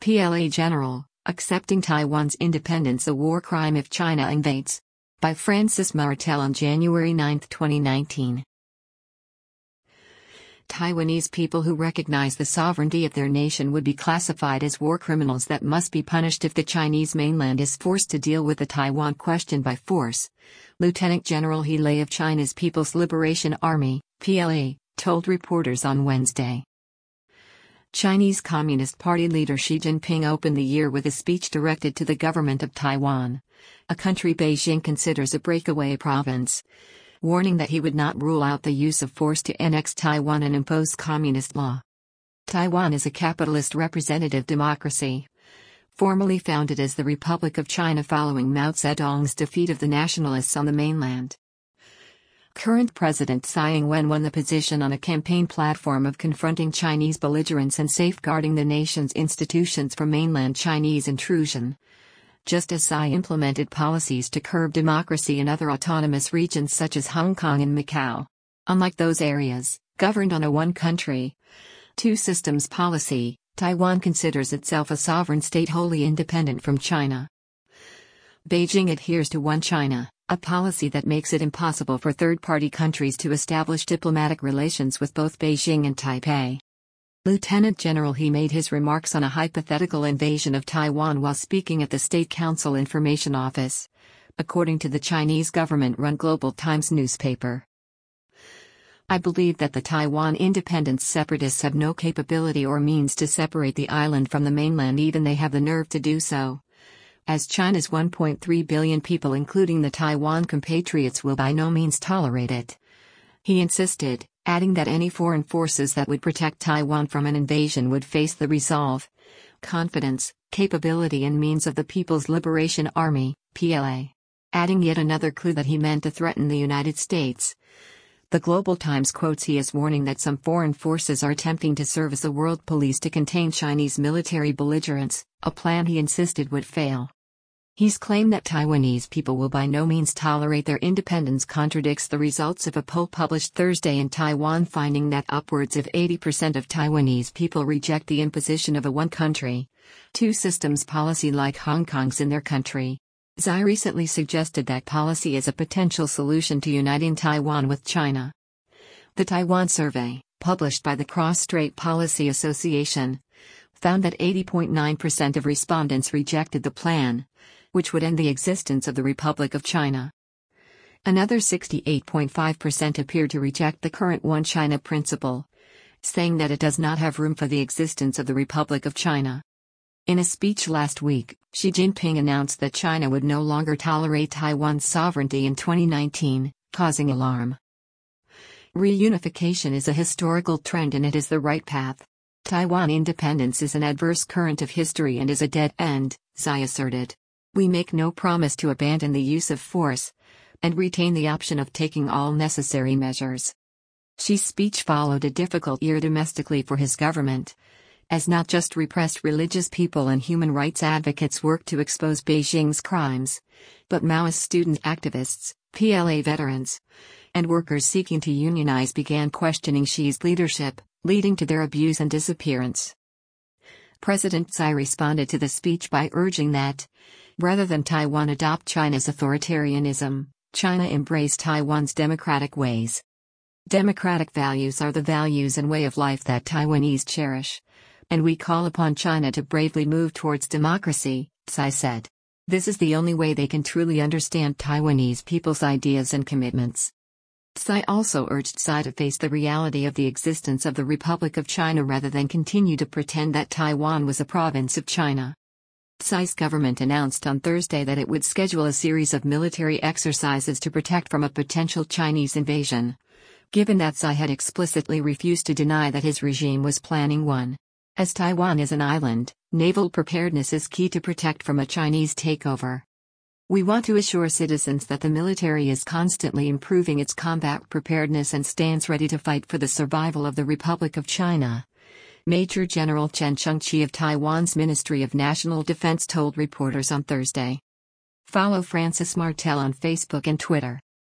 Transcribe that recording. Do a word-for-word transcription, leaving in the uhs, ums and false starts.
P L A General, Accepting Taiwan's Independence a War Crime if China Invades. By Francis Martel on January ninth, twenty nineteen. Taiwanese people who recognize the sovereignty of their nation would be classified as war criminals that must be punished if the Chinese mainland is forced to deal with the Taiwan question by force. Lieutenant General He Lei of China's People's Liberation Army, P L A, told reporters on Wednesday. Chinese Communist Party leader Xi Jinping opened the year with a speech directed to the government of Taiwan, a country Beijing considers a breakaway province, warning that he would not rule out the use of force to annex Taiwan and impose communist law. Taiwan is a capitalist representative democracy, formally founded as the Republic of China following Mao Zedong's defeat of the nationalists on the mainland. Current President Tsai Ing-wen won the position on a campaign platform of confronting Chinese belligerence and safeguarding the nation's institutions from mainland Chinese intrusion. Just as Tsai implemented policies to curb democracy in other autonomous regions such as Hong Kong and Macau. Unlike those areas, governed on a one-country, two-systems policy, Taiwan considers itself a sovereign state wholly independent from China. Beijing adheres to One China, a policy that makes it impossible for third-party countries to establish diplomatic relations with both Beijing and Taipei. Lieutenant General He made his remarks on a hypothetical invasion of Taiwan while speaking at the State Council Information Office, according to the Chinese government-run Global Times newspaper. I believe that the Taiwan independence separatists have no capability or means to separate the island from the mainland, even they have the nerve to do so, as China's one point three billion people including the Taiwan compatriots will by no means tolerate it. He insisted, adding that any foreign forces that would protect Taiwan from an invasion would face the resolve, confidence, capability and means of the People's Liberation Army, P L A. Adding yet another clue that he meant to threaten the United States. The Global Times quotes he as warning that some foreign forces are attempting to serve as a world police to contain Chinese military belligerence, a plan he insisted would fail. He's claimed that Taiwanese people will by no means tolerate their independence contradicts the results of a poll published Thursday in Taiwan finding that upwards of eighty percent of Taiwanese people reject the imposition of a one-country, two-systems policy like Hong Kong's in their country. Tsai recently suggested that policy is a potential solution to uniting Taiwan with China. The Taiwan survey, published by the Cross-Strait Policy Association, found that eighty point nine percent of respondents rejected the plan, which would end the existence of the Republic of China. Another sixty-eight point five percent appeared to reject the current One China principle, saying that it does not have room for the existence of the Republic of China. In a speech last week, Xi Jinping announced that China would no longer tolerate Taiwan's sovereignty in twenty nineteen, causing alarm. Reunification is a historical trend and it is the right path. Taiwan independence is an adverse current of history and is a dead end, Tsai asserted. We make no promise to abandon the use of force, and retain the option of taking all necessary measures. Xi's speech followed a difficult year domestically for his government, as not just repressed religious people and human rights advocates worked to expose Beijing's crimes, but Maoist student activists, P L A veterans, and workers seeking to unionize began questioning Xi's leadership, leading to their abuse and disappearance. President Tsai responded to the speech by urging that, rather than Taiwan adopt China's authoritarianism, China embrace Taiwan's democratic ways. Democratic values are the values and way of life that Taiwanese cherish, and we call upon China to bravely move towards democracy, Tsai said. This is the only way they can truly understand Taiwanese people's ideas and commitments. Tsai also urged Tsai to face the reality of the existence of the Republic of China rather than continue to pretend that Taiwan was a province of China. Tsai's government announced on Thursday that it would schedule a series of military exercises to protect from a potential Chinese invasion, given that Tsai had explicitly refused to deny that his regime was planning one. As Taiwan is an island, naval preparedness is key to protect from a Chinese takeover. We want to assure citizens that the military is constantly improving its combat preparedness and stands ready to fight for the survival of the Republic of China, Major General Chen Chengqi of Taiwan's Ministry of National Defense told reporters on Thursday. Follow Francis Martel on Facebook and Twitter.